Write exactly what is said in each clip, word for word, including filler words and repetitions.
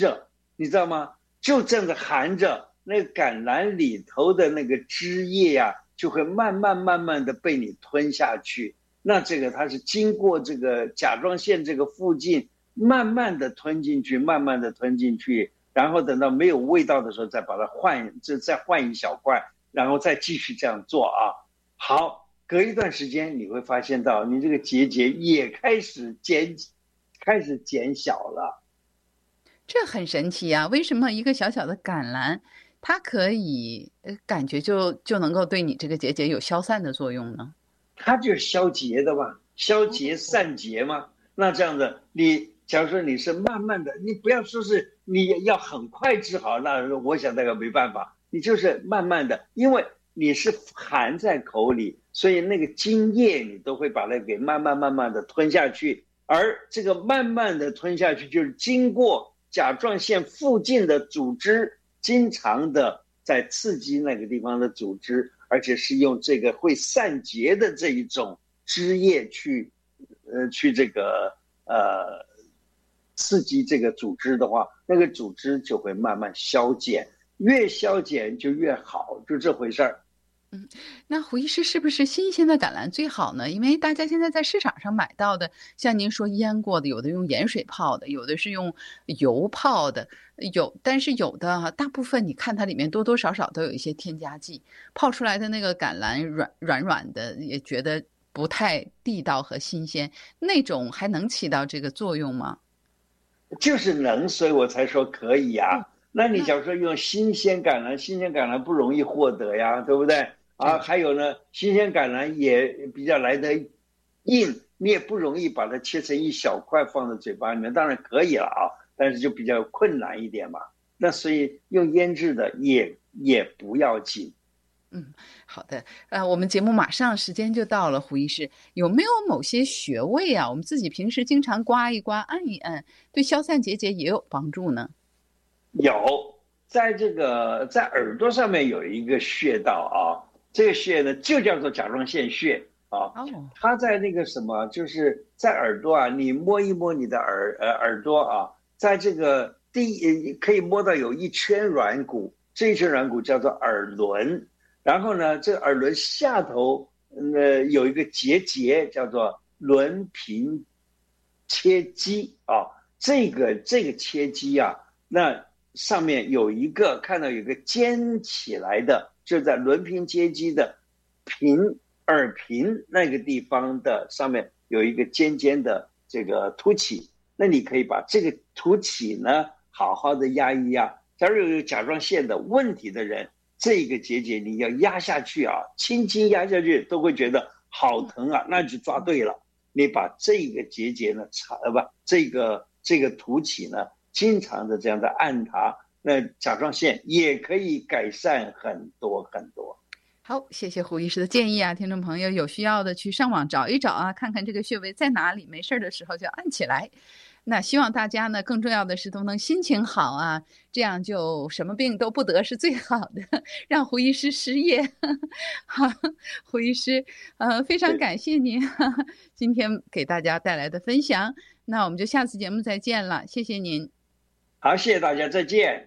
着，你知道吗？就这样子含着，那个橄榄里头的那个汁液啊，就会慢慢慢慢的被你吞下去。那这个它是经过这个甲状腺这个附近，慢慢的吞进去，慢慢的吞进去，然后等到没有味道的时候，再把它换，这再换一小块，然后再继续这样做啊。好，隔一段时间你会发现到你这个结节也开始减，开始减小了。 这很神奇啊！为什么一个小小的橄榄，它可以呃感觉就就能够对你这个结节有消散的作用呢？ 它就是消结的嘛，消结散结嘛。那这样的，你假如说你是慢慢的，你不要说是你要很快治好，那我想那个没办法，你就是慢慢的，因为你是含在口里，所以那个津液你都会把它给慢慢慢慢的吞下去，而这个慢慢的吞下去，就是经过甲状腺附近的组织，经常的在刺激那个地方的组织，而且是用这个会散结的这一种汁液去，呃，去这个呃刺激这个组织的话，那个组织就会慢慢消减，越消减就越好，就这回事儿。 嗯，那胡医师是不是新鲜的橄榄最好呢？因为大家现在在市场上买到的，像您说腌过的，有的用盐水泡的，有的是用油泡的，有，但是有的大部分你看它里面多多少少都有一些添加剂，泡出来的那个橄榄软软软的，也觉得不太地道和新鲜，那种还能起到这个作用吗？ 就是能，所以我才说可以啊。嗯、那你假如说用新鲜橄榄，新鲜橄榄不容易获得呀，对不对？啊，还有呢，新鲜橄榄也比较来得硬，你也不容易把它切成一小块放在嘴巴里面，当然可以了啊，但是就比较困难一点嘛。那所以用腌制的也也不要紧。 嗯，好的，呃，我们节目马上时间就到了，胡医师，有没有某些穴位啊，我们自己平时经常刮一刮、按一按，对消散结节也有帮助呢？ 有，在这个在耳朵上面有一个穴道啊。这个穴呢，就叫做甲状腺穴啊。它在那个什么，就是在耳朵啊，你摸一摸你的耳呃耳朵啊，在这个第可以摸到有一圈软骨，这一圈软骨叫做耳轮。然后呢，这耳轮下头呃有一个结节叫做轮平切肌啊。这个这个切肌啊，那上面有一个看到有一个尖起来的。就在轮平接肌的平耳平那个地方的上面有一个尖尖的这个凸起，那你可以把这个凸起呢好好的压一压。假如有甲状腺的问题的人，这个结节你要压下去啊，轻轻压下去都会觉得好疼啊，那就抓对了。你把这个结节呢，呃不，这个这个凸起呢，经常的这样的按它。那甲状腺也可以改善很多很多。 好，谢谢胡医师的建议啊，听众朋友有需要的去上网找一找啊，看看这个穴位在哪里，没事的时候就按起来。那希望大家呢，更重要的是都能心情好啊，这样就什么病都不得是最好的，让胡医师失业。好，胡医师，呃，非常感谢您今天给大家带来的分享。那我们就下次节目再见了，谢谢您。 好，谢谢大家，再见。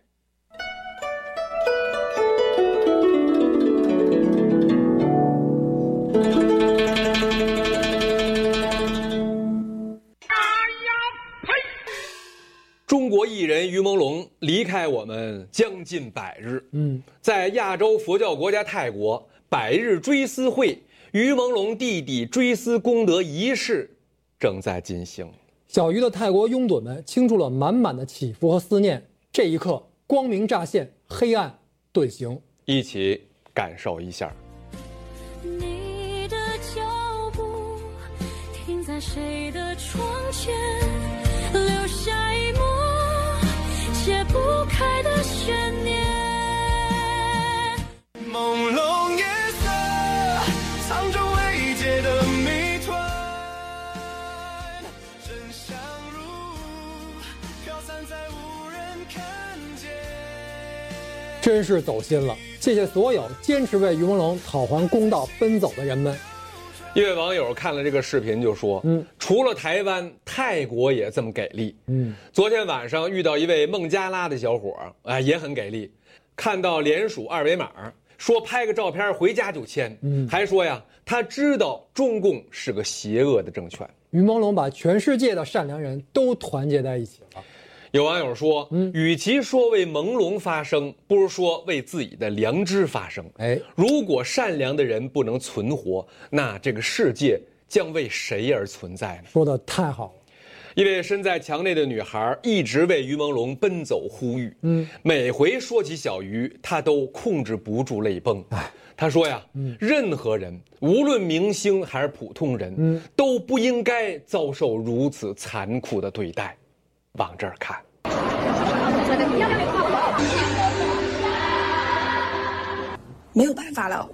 中国艺人于朦胧离开我们将近百日。嗯，在亚洲佛教国家泰国，百日追思会于朦胧弟弟追思功德仪式正在进行。 小鱼的泰国拥趸们倾注了满满的祈福和思念。这一刻，光明乍现，黑暗遁形。 一起感受一下。 你的脚步停在谁的窗前，留下一幕解不开的悬念。朦胧夜色藏着未解的谜团，真相如飘散在无人看见。 真是走心了，谢谢所有坚持为于朦胧讨还公道奔走的人们。 一位网友看了这个视频就说：“嗯，除了台湾。” 泰国也这么给力。嗯，昨天晚上遇到一位孟加拉的小伙，哎，也很给力，看到联署二维码，说拍个照片回家就签，嗯，还说呀，他知道中共是个邪恶的政权。 于朦胧把全世界的善良人都团结在一起了。 有网友说，嗯，与其说为朦胧发声，不如说为自己的良知发声。哎，如果善良的人不能存活，那这个世界将为谁而存在呢？ 说得太好了。 一位身在墙内的女孩一直为于朦胧奔走呼吁，嗯，每回说起小鱼，她都控制不住泪崩。哎，她说呀，嗯，任何人，无论明星还是普通人，嗯，都不应该遭受如此残酷的对待。往这儿看， 没有办法了。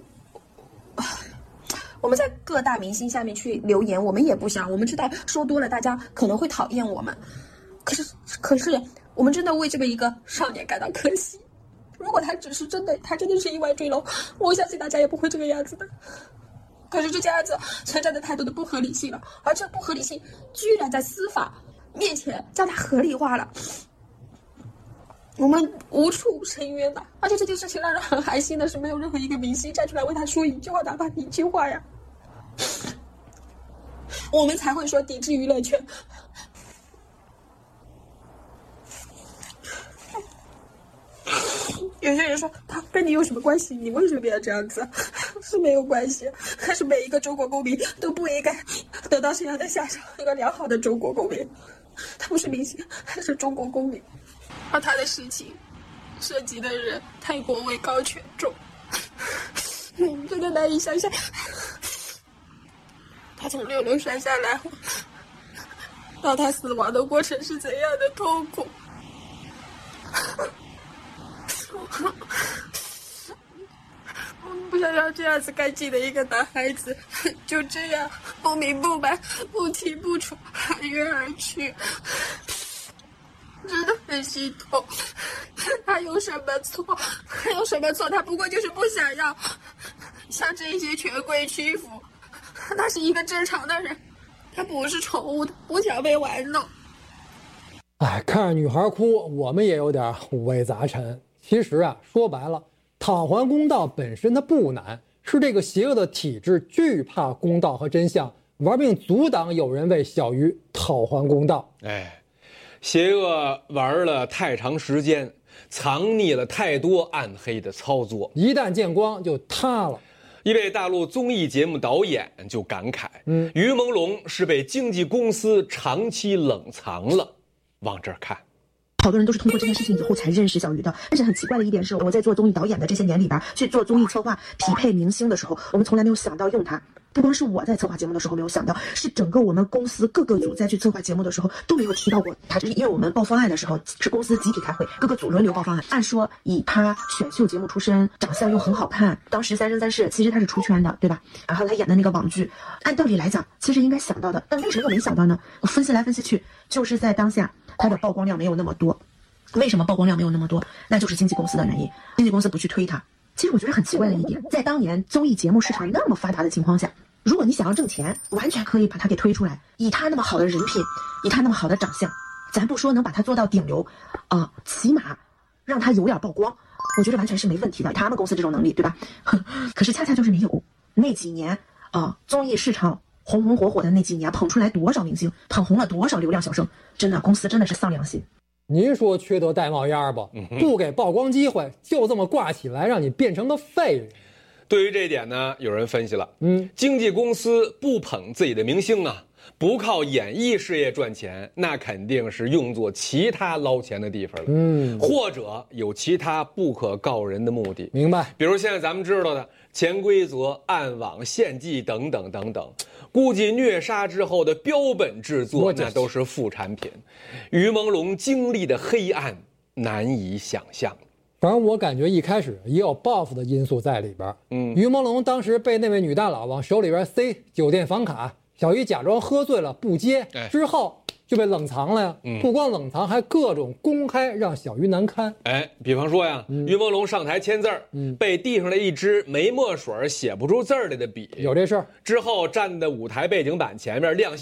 我们在各大明星下面去留言，我们也不想，我们知道说多了大家可能会讨厌我们，可是可是我们真的为这么一个少年感到可惜。如果他只是真的他真的是意外坠楼，我相信大家也不会这个样子的。可是这家子存在着太多的不合理性了，而这不合理性居然在司法面前将它合理化了，我们无处申冤的。而且这件事情让人很寒心的是，没有任何一个明星站出来为他说一句话，哪怕一句话呀，我们才会说抵制娱乐圈。有些人说他跟你有什么关系，你为什么要这样子？是没有关系，但是每一个中国公民都不应该得到这样的下场。一个良好的中国公民，他不是明星，他是中国公民，而他的事情涉及的人太过位高权重，嗯，真的难以想象他从六楼摔下来后到他死亡的过程是怎样的痛苦。不想让这样子干净的一个男孩子就这样不明不白不清不楚含冤而去，真的很心痛。他有什么错？他有什么错？他不过就是不想要向这些权贵屈服。他是一个正常的人，他不是宠物，他不想被玩弄。 哎，看着女孩哭，我们也有点五味杂陈。其实啊，说白了，讨还公道本身它不难，是这个邪恶的体制惧怕公道和真相，玩命阻挡有人为小鱼讨还公道。 哎，邪恶玩了太长时间，藏匿了太多暗黑的操作， 一旦见光就塌了。 一位大陆综艺节目导演就感慨，嗯，于朦胧是被经纪公司长期冷藏了。往这儿看， 好多人都是通过这件事情以后才认识小鱼的。但是很奇怪的一点是，我在做综艺导演的这些年里边，去做综艺策划匹配明星的时候，我们从来没有想到用它。不光是我在策划节目的时候没有想到，是整个我们公司各个组在去策划节目的时候都没有提到过它。就是因为我们报方案的时候是公司集体开会，各个组轮流报方案。按说以他选秀节目出身，长相又很好看，当时《三生三世》其实他是出圈的，对吧？然后他演的那个网剧，按道理来讲其实应该想到的，但为什么没想到呢？我分析来分析去，就是在当下他的曝光量没有那么多。为什么曝光量没有那么多？那就是经纪公司的原因，经纪公司不去推它。其实我觉得很奇怪的一点，在当年综艺节目市场那么发达的情况下，如果你想要挣钱，完全可以把它给推出来。以他那么好的人品，以他那么好的长相，咱不说能把他做到顶流，啊、呃，起码让他有点曝光，我觉得完全是没问题的。他们公司这种能力，对吧？可是恰恰就是没有。那几年啊、呃，综艺市场红红火火的那几年，捧出来多少明星，捧红了多少流量小生，真的公司真的是丧良心。 您说缺德带冒烟吧，不给曝光机会，就这么挂起来，让你变成个废物。 对于这一点呢，有人分析了，嗯，经纪公司不捧自己的明星啊，不靠演艺事业赚钱，那肯定是用作其他捞钱的地方了，嗯，或者有其他不可告人的目的。 明白？ 比如现在咱们知道的潜规则、暗网、献祭等等等等，估计虐杀之后的标本制作那都是副产品。于朦胧经历的黑暗难以想象。 反正我感觉一开始也有报复的因素在里边。嗯，于朦胧当时被那位女大佬往手里边塞酒店房卡，小鱼假装喝醉了不接，之后就被冷藏了呀。嗯，不光冷藏，还各种公开让小鱼难堪。 哎，比方说呀，嗯、于朦胧上台签字儿，嗯，被递上了一支没墨水写不出字儿来的笔， 有这事儿。 之后站在舞台背景板前面亮相，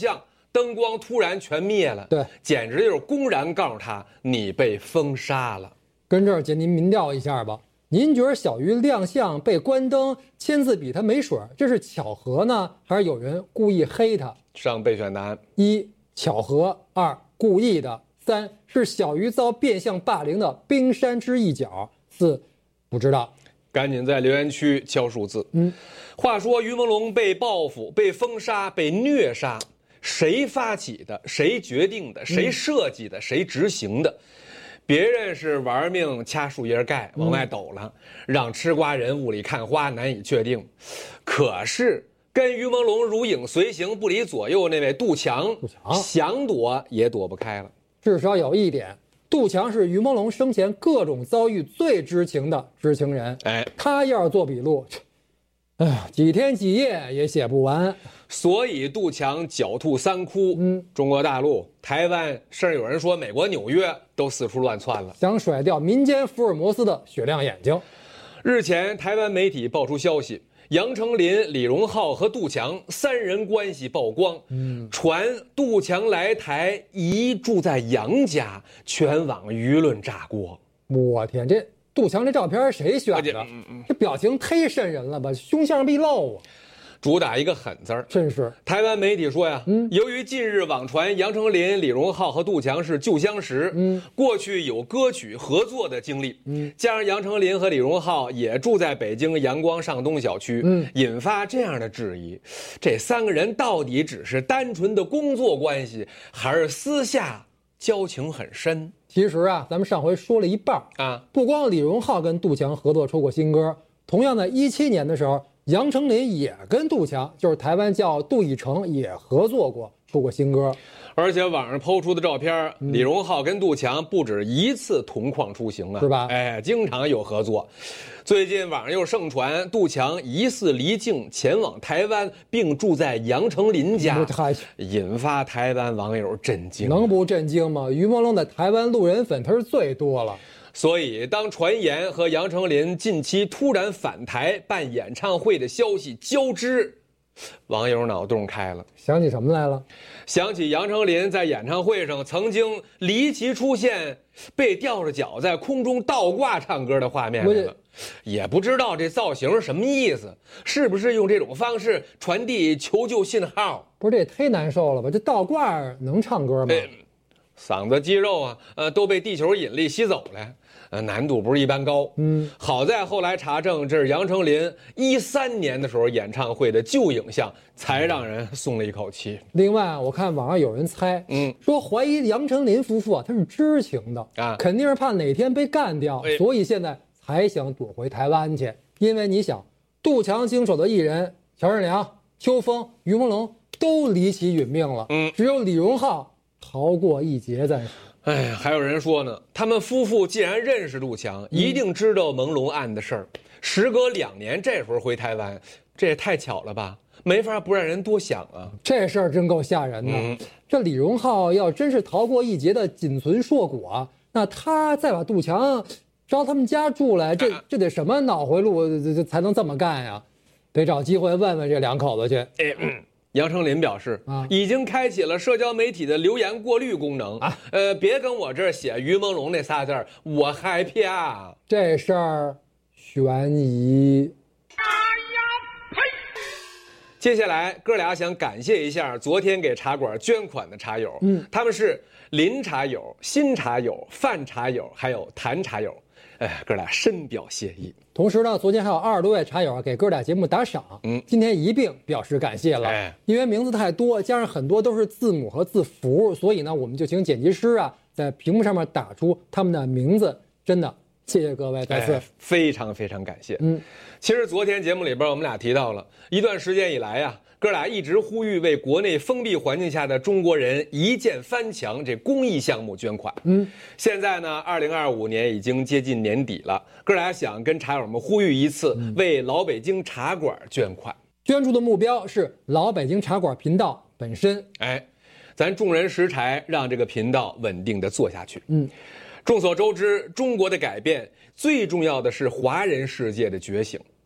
灯光突然全灭了， 对， 简直就是公然告诉他你被封杀了。 跟这儿姐您民调一下吧，您觉得小鱼亮相被关灯，签字比他没水，这是巧合呢，还是有人故意黑他？ 上备选答案：一、 巧合；二、故意的；三是小鱼遭变相霸凌的冰山之一角；四不知道。 赶紧在留言区敲数字。嗯，话说于朦胧被报复、被封杀、被虐杀，谁发起的？谁决定的？谁设计的？谁执行的？别人是玩命掐树叶盖往外抖了，让吃瓜人雾里看花，难以确定。可是跟于朦胧如影随形不离左右那位杜强，杜强想躲也躲不开了。 至少有一点，杜强是于朦胧生前各种遭遇最知情的知情人。哎，他要是做笔录，哎呀，几天几夜也写不完。 所以杜强狡兔三窟，嗯，中国大陆、台湾，甚至有人说美国纽约都四处乱窜了， 想甩掉民间福尔摩斯的雪亮眼睛。 日前，台湾媒体爆出消息，杨丞琳、李荣浩和杜强三人关系曝光，嗯，传杜强来台一住在杨家，全网舆论炸锅。 我天，这杜强这照片谁选的？嗯嗯、这表情忒瘆人了吧，凶相毕露啊！ 主打一个狠字儿， 真是。 台湾媒体说呀，嗯，由于近日网传杨丞琳、李荣浩和杜强是旧相识，嗯，过去有歌曲合作的经历，嗯，加上杨丞琳和李荣浩也住在北京阳光上东小区，嗯，引发这样的质疑：这三个人到底只是单纯的工作关系，还是私下交情很深？ 其实啊，咱们上回说了一半啊，不光李荣浩跟杜强合作出过新歌，同样在一七年的时候。杨丞琳也跟杜强，就是台湾叫杜奕成，也合作过，出过新歌。 而且网上抛出的照片，嗯、李荣浩跟杜强不止一次同框出行啊， 是吧？ 哎，经常有合作。最近网上又盛传杜强疑似离境前往台湾，并住在杨丞琳家，引发台湾网友震惊。 能不震惊吗？于朦胧的台湾路人粉他是最多了。 所以，当传言和杨丞琳近期突然返台办演唱会的消息交织，网友脑洞开了， 想起什么来了？ 想起杨丞琳在演唱会上曾经离奇出现被吊着脚在空中倒挂唱歌的画面来了。也不知道这造型什么意思，是不是用这种方式传递求救信号？ 不是，这也忒难受了吧？这倒挂能唱歌吗？ 哎、嗓子肌肉啊，呃，都被地球引力吸走了。呃，难度不是一般高。嗯，好在后来查证，这是杨丞琳一三年的时候演唱会的旧影像，才让人松了一口气。 另外，我看网上有人猜，嗯，说怀疑杨丞琳夫妇啊，他是知情的啊，肯定是怕哪天被干掉，哎、所以现在才想躲回台湾去。因为你想，杜强经手的艺人乔任梁、邱锋、于朦胧都离奇殒命了，嗯，只有李荣浩逃过一劫，暂时。 哎呀，还有人说呢，他们夫妇既然认识杜强，嗯、一定知道朦胧案的事儿。时隔两年，这时候回台湾，这也太巧了吧？没法不让人多想啊。 这事儿真够吓人的。嗯、这李荣浩要真是逃过一劫的仅存硕果，那他再把杜强招他们家住来，这这得什么脑回路才能这么干呀？得找机会问问这两口子去。 哎嗯杨丞琳表示，啊，已经开启了社交媒体的留言过滤功能啊，呃，别跟我这儿写于朦胧那仨字儿，我害怕。 这事儿悬疑。 哎呀呸！接下来哥俩想感谢一下昨天给茶馆捐款的茶友，嗯，他们是林茶友、新茶友、范茶友，还有谭茶友。哎，哥俩深表谢意。 同时呢，昨天还有二十多位茶友给哥俩节目打赏，嗯，今天一并表示感谢了。哎，因为名字太多，加上很多都是字母和字符，所以呢，我们就请剪辑师啊在屏幕上面打出他们的名字。真的，谢谢各位，再次、 哎、非常非常感谢。嗯，其实昨天节目里边我们俩提到了一段时间以来呀、啊。哥俩一直呼吁为国内封闭环境下的中国人一键翻墙这公益项目捐款。嗯，现在呢，二零二五年已经接近年底了，哥俩想跟茶友们呼吁一次，嗯、为老北京茶馆捐款。 捐助的目标是老北京茶馆频道本身。 哎，咱众人拾柴，让这个频道稳定的做下去。嗯，众所周知，中国的改变最重要的是华人世界的觉醒。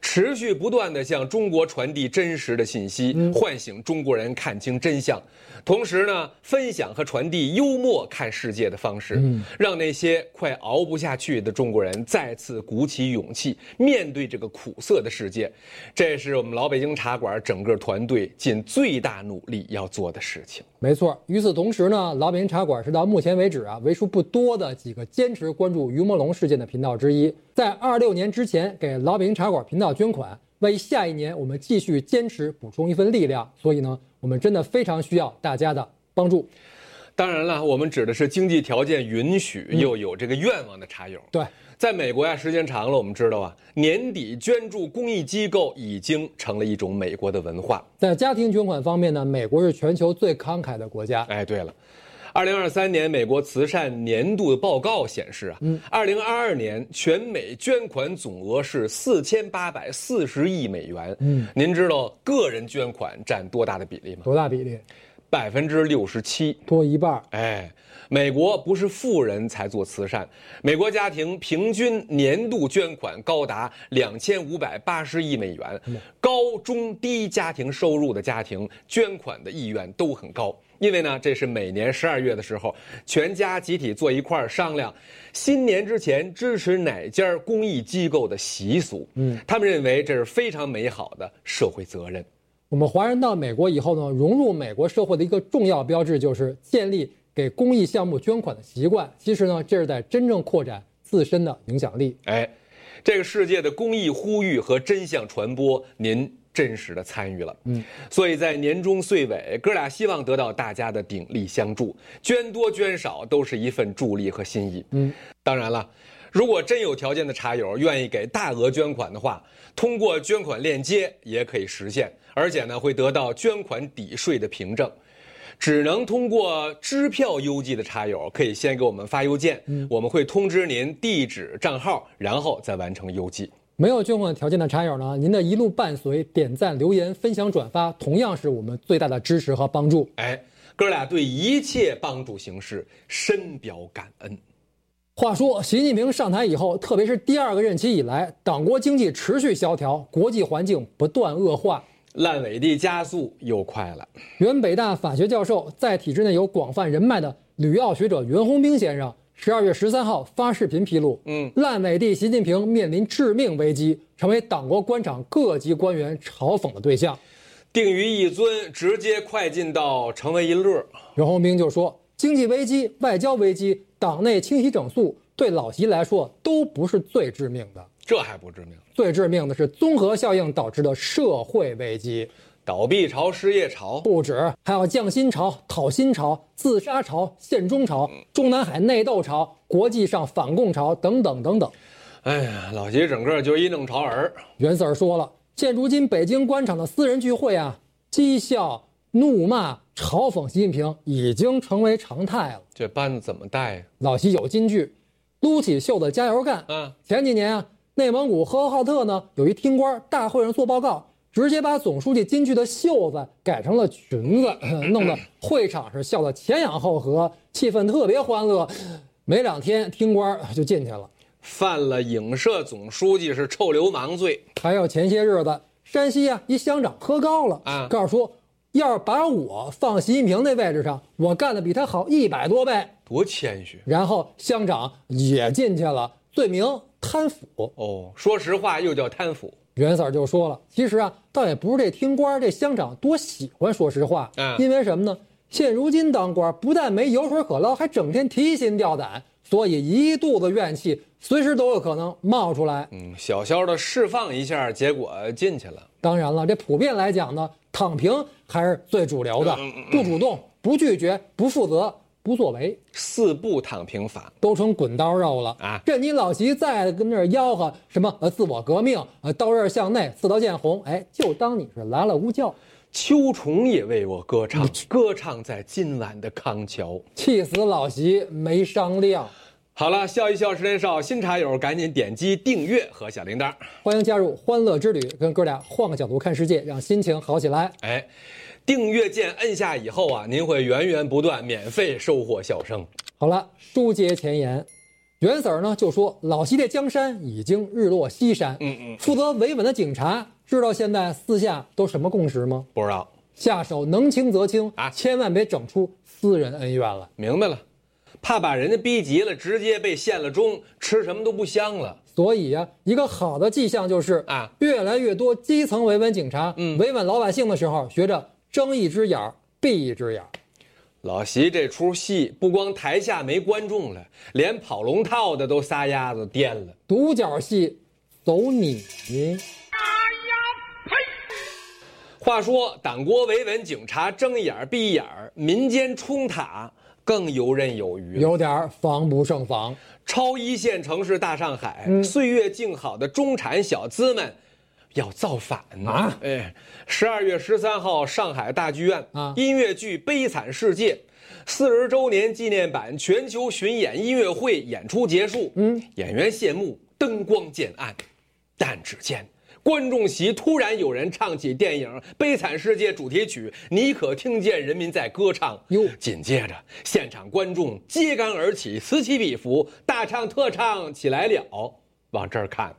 持续不断地向中国传递真实的信息，嗯、唤醒中国人看清真相。同时呢，分享和传递幽默看世界的方式，嗯、让那些快熬不下去的中国人再次鼓起勇气，面对这个苦涩的世界。这是我们老北京茶馆整个团队尽最大努力要做的事情。 没错。与此同时呢，老北京茶馆是到目前为止啊为数不多的几个坚持关注于朦胧事件的频道之一。在二六年之前给老北京茶馆频道捐款，为下一年我们继续坚持补充一份力量。所以呢，我们真的非常需要大家的帮助。 当然了，我们指的是经济条件允许又有这个愿望的茶友。 对， 在美国呀，时间长了，我们知道啊，年底捐助公益机构已经成了一种美国的文化。 在家庭捐款方面呢，美国是全球最慷慨的国家。 哎，对了。二零二三年美国慈善年度的报告显示啊，嗯，二零二二年全美捐款总额是四千八百四十亿美元。嗯，您知道个人捐款占多大的比例吗？ 多大比例？ 百分之六十七， 多一半。 哎，美国不是富人才做慈善，美国家庭平均年度捐款高达两千五百八十亿美元，嗯、高中低家庭收入的家庭捐款的意愿都很高。因为呢，这是每年十二月的时候，全家集体坐一块儿商量新年之前支持哪家公益机构的习俗。嗯，他们认为这是非常美好的社会责任。 我们华人到美国以后呢，融入美国社会的一个重要标志就是建立给公益项目捐款的习惯。其实呢，这是在真正扩展自身的影响力。 哎，这个世界的公益呼吁和真相传播，您真实的参与了，嗯，所以在年终岁尾，哥俩希望得到大家的鼎力相助，捐多捐少都是一份助力和心意，嗯，当然了，如果真有条件的茶友愿意给大额捐款的话，通过捐款链接也可以实现，而且呢会得到捐款抵税的凭证。只能通过支票邮寄的茶友可以先给我们发邮件，嗯，我们会通知您地址、账号，然后再完成邮寄。 没有捐款条件的茶友呢，您的一路伴随、点赞、留言、分享、转发，同样是我们最大的支持和帮助。 哎，哥俩对一切帮助形式深表感恩。 话说，习近平上台以后，特别是第二个任期以来，党国经济持续萧条，国际环境不断恶化， 烂尾的加速又快了。 原北大法学教授，在体制内有广泛人脉的旅澳学者袁宏兵先生，十二月十三号发视频披露，嗯，烂尾地习近平面临致命危机，成为党国官场各级官员嘲讽的对象。 定于一尊，直接快进到成为一乐。 袁宏兵就说，经济危机、外交危机、党内清洗整肃，对老习来说都不是最致命的。 这还不致命？ 最致命的是综合效应导致的社会危机。 倒闭潮、失业潮不止，还有降薪潮、讨薪潮、自杀潮、限中潮、中南海内斗潮、国际上反共潮等等等等。 哎呀，老习整个就一弄潮儿。 袁 Sir 说了，现如今北京官场的私人聚会啊，讥笑、怒骂、嘲讽习近平已经成为常态了。 这班子怎么带呀？ 老习有金句，撸起袖子加油干。嗯，前几年啊，内蒙古呼和浩特呢，有一厅官大会上做报告，直接把总书记金句的袖子改成了裙子，弄得会场是笑得前仰后合，气氛特别欢乐。没两天，厅官就进去了， 犯了影射总书记是臭流氓罪。 还有前些日子，山西啊一乡长喝高了，啊，告诉说，要是把我放习近平那位置上，我干的比他好一百多倍。 多谦虚。 然后乡长也进去了，罪名贪腐。 哦，说实话又叫贪腐。 袁 Sir 就说了，其实啊，倒也不是这厅官这乡长多喜欢说实话，嗯，因为什么呢？现如今当官不但没油水可捞，还整天提心吊胆，所以一肚子怨气随时都有可能冒出来。 嗯，小小的释放一下，结果进去了。 当然了，这普遍来讲呢，躺平还是最主流的，不主动、不拒绝、不负责、不作为， 四不躺平法都成滚刀肉了啊！这你老习再跟那儿吆喝什么呃自我革命，呃刀刃向内，刺刀见红，哎，就当你是来了屋叫。 秋虫也为我歌唱，歌唱在今晚的康桥。 气死老习，没商量。 好了，笑一笑十年少，新茶友赶紧点击订阅和小铃铛， 欢迎加入欢乐之旅，跟哥俩换个角度看世界，让心情好起来。 哎。订阅键摁下以后啊，您会源源不断免费收获笑声。 好了，书接前言， 袁 Sir 呢就说老习的江山已经日落西山。 嗯嗯， 负责维稳的警察知道现在私下都什么共识吗？ 不知道。 下手能轻则轻啊， 千万别整出私人恩怨了。 明白了，怕把人家逼急了，直接被陷了钟，吃什么都不香了。 所以呀、啊，一个好的迹象就是啊， 越来越多基层维稳警察，嗯，维稳老百姓的时候，学着睁一只眼儿闭一只眼儿。 老习这出戏不光台下没观众了，连跑龙套的都撒丫子颠了。 独角戏，走你！ 话说党国维稳警察睁眼闭眼，民间冲塔更游刃有余， 有点防不胜防。 超一线城市大上海，嗯、岁月静好的中产小资们要造反啊！ 哎，十二月十三号，上海大剧院啊，音乐剧《悲惨世界》四十周年纪念版全球巡演音乐会演出结束，嗯，演员谢幕，灯光渐暗，但只见观众席突然有人唱起电影《悲惨世界》主题曲，你可听见人民在歌唱哟。紧接着，现场观众揭竿而起，此起彼伏，大唱特唱起来了。往这儿看，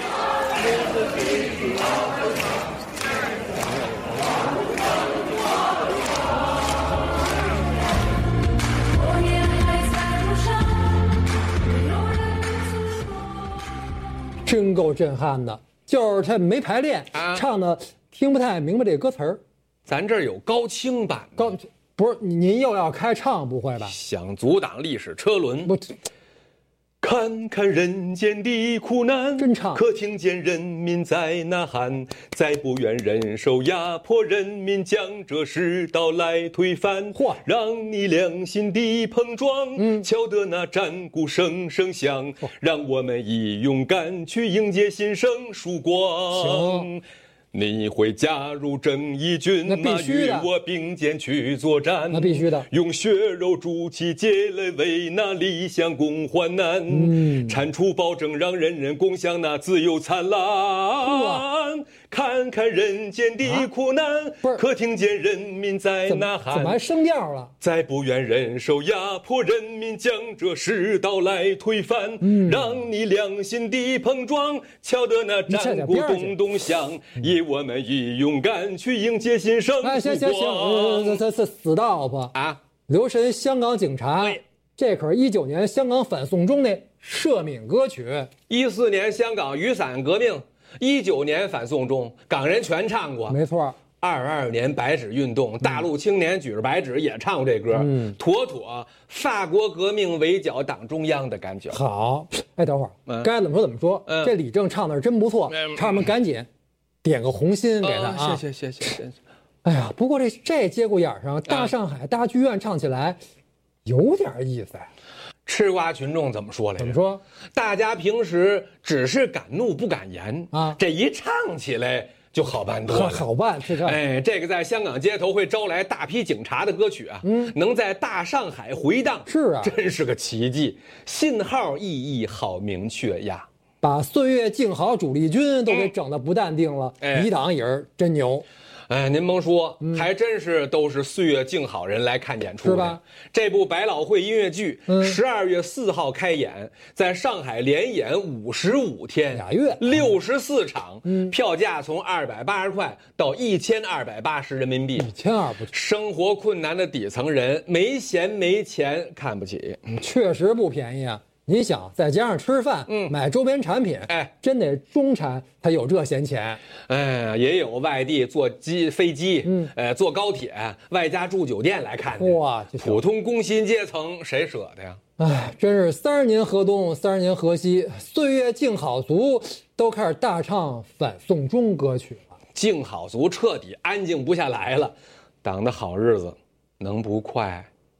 真够震撼的。就是他没排练，啊、唱的听不太明白这歌词儿。 咱这儿有高清版， 高不是您又要开唱不会吧？ 想阻挡历史车轮。 不， 看看人间的苦难， 真唱。 可听见人民在呐喊，再不愿忍受压迫，人民将这世道来推翻。 嚯， 让你良心的碰撞，嗯，敲得那战鼓声声响，哦、让我们以勇敢去迎接新生曙光。 行。 你会加入正义军吗？与我并肩去作战。 那必须的。 用血肉筑起积累，为那理想共患难。嗯，铲除暴政，让人人共享那自由灿烂。看看人间的苦难，啊、可听见人民在呐喊。 怎么还升调了？ 再不愿忍受压迫，人民将这世道来推翻。嗯，让你良心的碰撞，敲得那战鼓咚咚响。以我们以勇敢去迎接新生。 哎，行行行，这这死道吧啊！留神香港警察，这可是一九年香港反送中的赦免歌曲。 一四年香港雨伞革命，一九年反送中，港人全唱过。 没错。 二二年白纸运动，大陆青年举着白纸也唱过这歌，嗯，妥妥法国革命围剿党中央的感觉。 好，哎，等会儿，嗯、该怎么说怎么说。嗯、这李正唱的是真不错，嗯、唱们赶紧点个红心给他啊！ 谢谢谢谢谢谢。 哎呀，不过这这节骨眼上，大上海大剧院唱起来有点意思。 吃瓜群众怎么说来着？ 怎么说？ 大家平时只是敢怒不敢言啊，这一唱起来就好办多了。 好办，是这。 哎，这个在香港街头会招来大批警察的歌曲啊，嗯，能在大上海回荡， 是啊， 真是个奇迹。信号意义好明确呀。 把岁月静好主力军都给整得不淡定了，嗯、一档影儿真牛。 哎，您甭说，嗯、还真是都是岁月静好人来看演出是吧？ 这部百老汇音乐剧十二月四号开演，在上海连演五十五天， 俩月， 六十四场，嗯、票价从二百八十块到一千二百八十人民币， 一千二不错。 生活困难的底层人没闲没钱看不起， 嗯、确实不便宜啊。你想再加上吃饭，嗯，买周边产品，哎，真得中产才有这闲钱。 哎，也有外地坐机飞机，嗯，呃，坐高铁，外加住酒店来看的。 哇， 普通工薪阶层谁舍得呀？ 哎，真是三十年河东，三十年河西，岁月静好族都开始大唱反送中歌曲了。 静好族彻底安静不下来了，党的好日子能不快？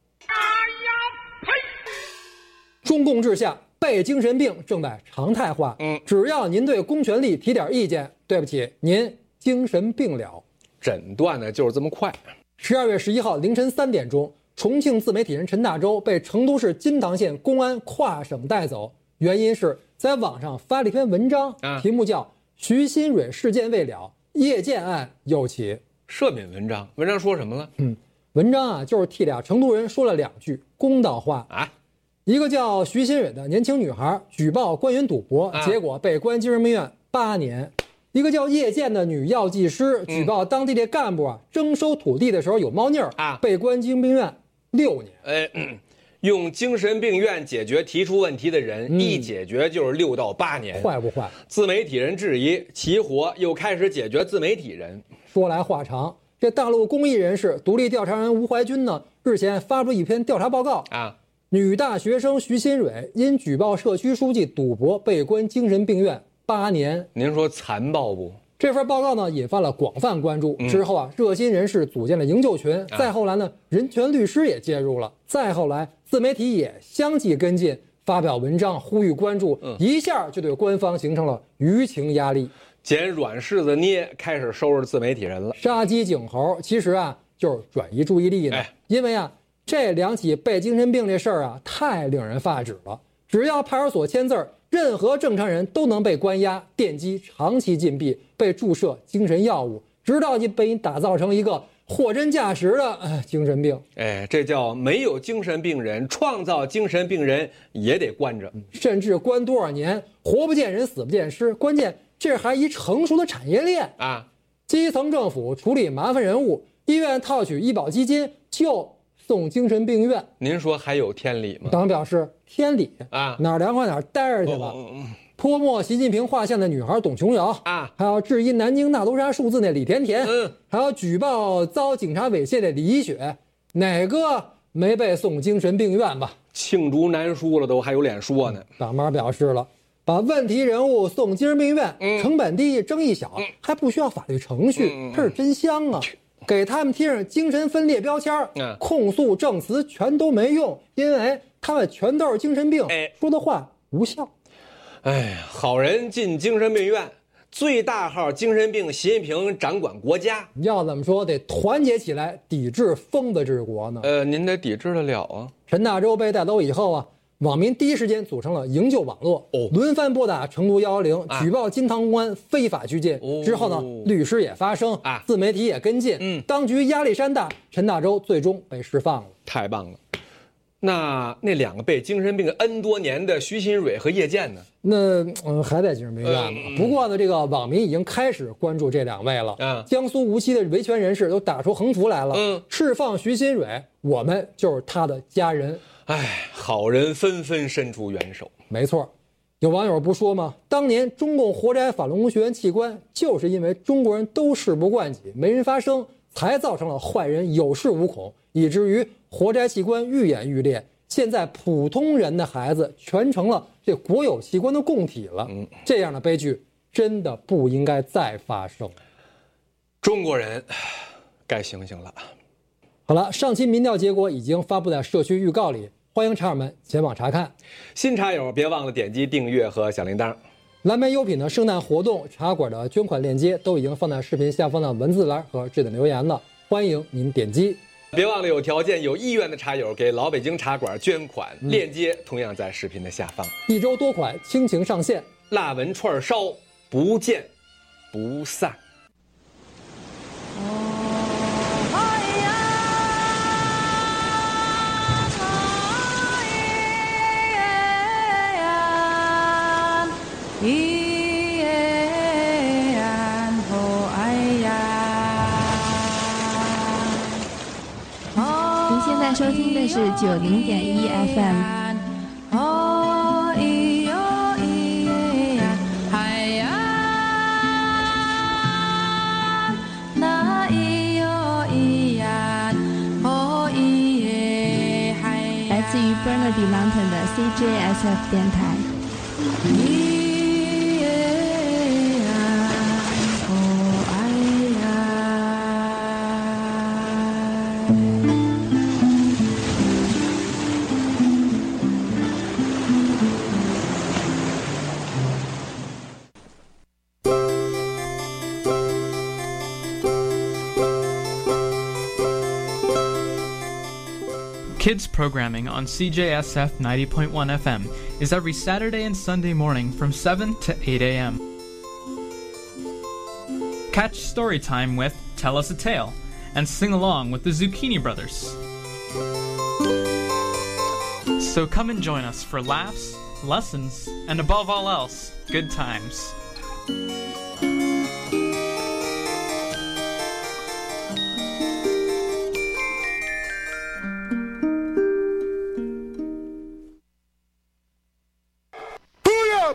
中共治下，被精神病正在常态化。嗯，只要您对公权力提点意见，对不起，您精神病了。 诊断的就是这么快。 十二月十一号凌晨三点钟，重庆自媒体人陈大洲被成都市金堂县公安跨省带走，原因是在网上发了一篇文章，啊、题目叫《徐新蕊事件未了，叶剑案又起》。 赦免文章，文章说什么了？ 嗯，文章啊就是替俩成都人说了两句公道话啊。 一个叫徐新蕊的年轻女孩举报官员赌博， 啊、 结果被关精神病院八年。一个叫叶建的女药剂师举报当地的干部啊，征收土地的时候有猫腻儿啊， 被关精神病院六年。 哎、嗯，用精神病院解决提出问题的人，嗯、一解决就是六到八年， 坏不坏？ 自媒体人质疑起火，又开始解决自媒体人。 说来话长，这大陆公益人士、独立调查人吴怀军呢，日前发布一篇调查报告啊， 女大学生徐新蕊因举报社区书记赌博被关精神病院八年。 您说残暴不？ 这份报告呢引发了广泛关注。之后啊，热心人士组建了营救群， 啊、 再后来呢，人权律师也介入了，再后来自媒体也相继跟进，发表文章呼吁关注，嗯、一下就对官方形成了舆情压力。 捡软柿子捏，开始收拾自媒体人了。 杀鸡儆猴，其实啊就是转移注意力呢。 哎、 因为啊这两起被精神病这事儿啊太令人发指了。只要派出所签字儿，任何正常人都能被关押、电击、长期禁闭，被注射精神药物，直到你被你打造成一个货真价实的、呃、精神病。 哎，这叫没有精神病人，创造精神病人也得关着， 甚至关多少年，活不见人，死不见尸。关键这还一成熟的产业链啊！ 基层政府处理麻烦人物，医院套取医保基金就送精神病院。 您说还有天理吗？ 党表示天理啊， 哪儿凉快哪儿待着去吧。哦哦哦泼墨习近平画像的女孩董琼瑶啊， 还有质疑南京大屠杀数字那李甜甜， 嗯， 还有举报遭警察猥亵的李一雪，哪个没被送精神病院吧？ 罄竹难书了，都还有脸说呢。 党班表示了，把问题人物送精神病院， 嗯、 成本低，争议小，嗯、还不需要法律程序， 嗯、 这是真香啊！给他们贴上精神分裂标签， 嗯、 控诉证词全都没用，因为他们全都是精神病， 哎、 说的话无效。 哎呀，好人进精神病院，最大号精神病习近平掌管国家。 要怎么说，得团结起来抵制疯子治国呢？ 呃，您得抵制得了啊！ 陈大洲被带走以后啊，网民第一时间组成了营救网络， 哦， 轮番拨打成都幺幺零，举报金堂公安非法拘禁。 哦、 之后呢，律师也发声啊， 自媒体也跟进， 嗯， 当局压力山大，陈大洲最终被释放了。 太棒了！那那两个被精神病 N 多年的徐新蕊和叶剑呢？ 那嗯还在精神病院呢。嗯、不过呢，这个网民已经开始关注这两位了。 嗯， 江苏无锡的维权人士都打出横幅来了。 嗯， 释放徐新蕊，我们就是他的家人。 哎，好人纷纷伸出援手。 没错，有网友不说吗？当年中共活摘法轮功学员器官，就是因为中国人都事不关己，没人发声，才造成了坏人有恃无恐，以至于活摘器官愈演愈烈。现在普通人的孩子全成了这国有器官的供体了， 嗯， 这样的悲剧真的不应该再发生。 中国人该醒醒了。 好了，上期民调结果已经发布在社区预告里，欢迎茶友们前往查看。 新茶友别忘了点击订阅和小铃铛。 蓝莓优品的圣诞活动茶馆的捐款链接都已经放在视频下方的文字栏和置顶留言了，欢迎您点击。 别忘了有条件有意愿的茶友给老北京茶馆捐款，嗯、链接同样在视频的下方。 一周多款倾情上线， 辣文串烧不见不散。 您现在收听的是九零点一 F M。来自于 Burnaby Mountain 的 C J S F 电台。 Kids programming on C J S F ninety point one F M is every Saturday and Sunday morning from seven to eight a m Catch story time with Tell Us a Tale and sing along with the Zucchini Brothers. So come and join us for laughs, lessons, and above all else, good times.